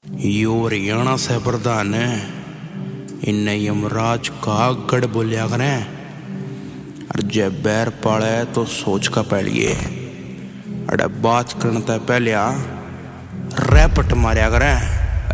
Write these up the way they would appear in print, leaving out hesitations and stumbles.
यो हरियाणा से प्रधान है। इन यमराज का गढ़ बोलिया करें। और जब बैर पाले तो सोच का पहलिए अरे बात करने तक पहले रैपट मारिया करें।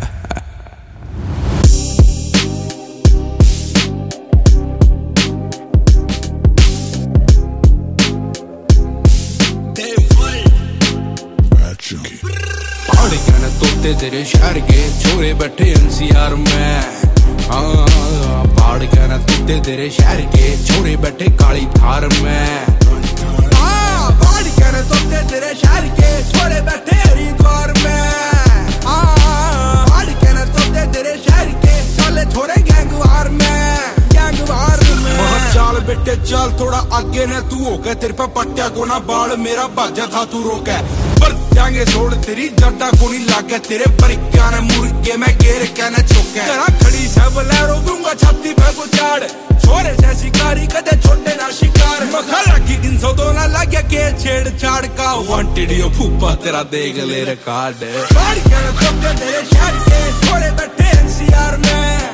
तोते तेरे शहर के छोरे बैठे एनसीआर में। पहाड़ कहना तोते तेरे शहर के छोरे बैठे काली थार में। पहाड़ कहना तोते तेरे शहर के छोरे बैठे हरिद्वार में। पहाड़ कहना तोते तेरे शहर के साले छोरे गैंगवार में। चाल बेटे चाल थोड़ा आगे न तू हो गया तेरे पे पट्टिया को ना बाल मेरा बाजा था तू रोके पर जाएंगे छोड़ तेरी जड्डा को नहीं लागे तेरे पर क्या न मुर्गे में गेर कहना चौके तेरा खड़ी सब लहरों दूंगा छाती पे को चाड़ छोरे से शिकारी कदे छोटे ना शिकार मखला की 302 ना लगे के छेड़छाड़ का वांटेड यो फूफा तेरा देख ले रिकॉर्ड बाहर के तोते तेरे शहर के छोरे बैठे एनसीआर में।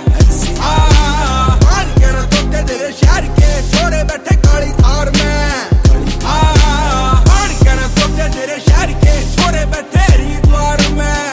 तेरे शहर के छोरे बैठे काली थार में। तोते तेरे शहर के छोरे बैठे हरिद्वार में।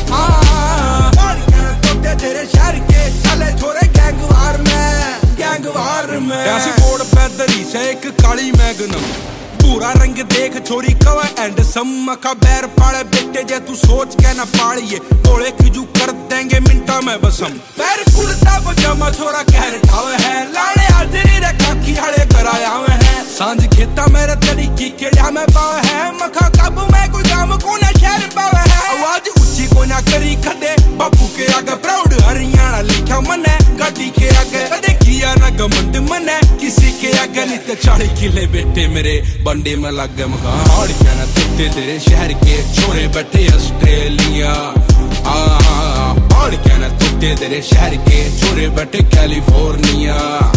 तोते तेरे शहर के चले छोरे गैंगवार में। ऐसे कोड पैदरी से एक काली मैगनम पूरा रंग देख छोरी कवा एंड सम्मका बैर पाले बेटे जे तू सोच के ना पालिए बोले खिजू कर देंगे मिनटा में बसम पैर कुर्ता पजामा छोरा कहर ठावे है लाड़े हाजरी रे काकी हड़े कराया हुए है सांझ खेता मेरे तरीकी के जा में पावे है मखा काबू में कोई काम को ना शहर पावे है आवाज ऊंची को ना करी खदे बापू के आगे प्राउड हरियाणा लिखा मने गाड़ी के आगे कदे किया ना घमंड मने किसी के आगे नहीं तो 40 किले बेटे मेरे बंडे में लग गए मकान कहना तोते तेरे शहर के छोरे बैठे ऑस्ट्रेलिया। कहना तोते तेरे शहर के छोरे बैठे कैलिफोर्निया।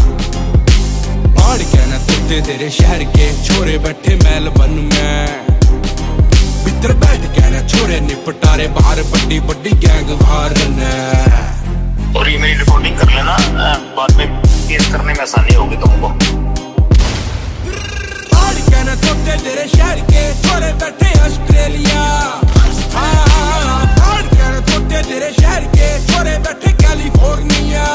कहना तोते तेरे शहर के छोरे बैठे मेलबर्न में। भीतर बैठ कहना छोरे निपटारे बाहर बड्डी बड्डी गैंग बाहर ने। और ये मेरी रिकॉर्डिंग कर लेना बाद में केस करने में आसानी होगी तुमको। कहना तोते तेरे शहर के छोरे बैठे ऑस्ट्रेलिया। कहना तोते तेरे शहर के छोरे बैठे कैलिफोर्निया।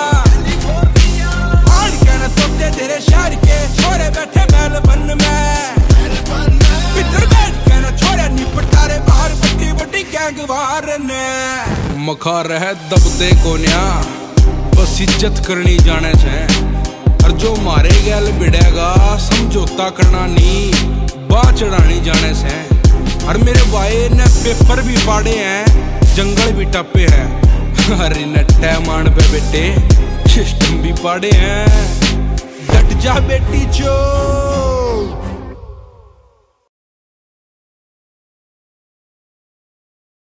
कहना तोते तेरे शहर के छोरे बैठे मेलबर्न में। भीतर बैठ कहना छोरे निपटारे बाहर बड्डी बड्डी गैंगवार ने। मखा रहे दबदे कोन्या बस इज्जत करनी जाने से और जो मारे गैल बिड़ेगा समझौता करना नहीं बाह चढ़ानी जाने से। और मेरे भाई ने पेपर भी पाड़े हैं जंगल भी टपे हैं अरे नट्टे मान पे बेटे सिस्टम भी पाड़े हैं। डट जा बेटी जो